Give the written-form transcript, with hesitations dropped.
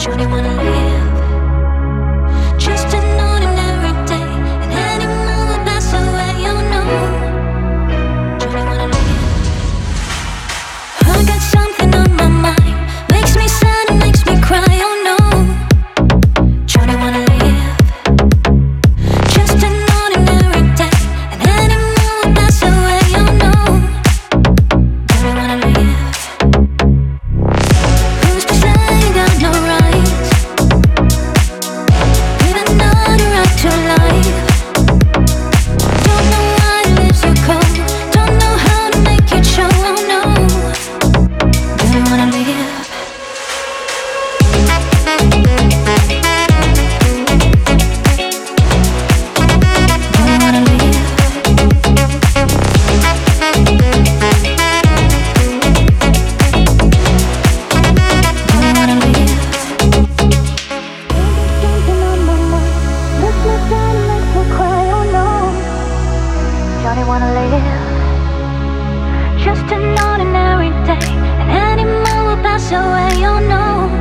Johnny wanna live just an ordinary day. An animal will pass away, oh no. Johnny wanna live. I got something on my mind, makes me sad and makes me cry, oh no. Johnny wanna live just an ordinary day. An animal will pass away, oh no. Johnny wanna live. Who's to say you got no rights? Even not a right to life. Don't know why it leaves you cold. Don't know how to make it show, oh no. Do you wanna live? Do you wanna live? Do you wanna live? Something on my mind, makes me sad and makes me cry, oh no. Johnny wanna live just an ordinary day. An animal will pass away, oh no.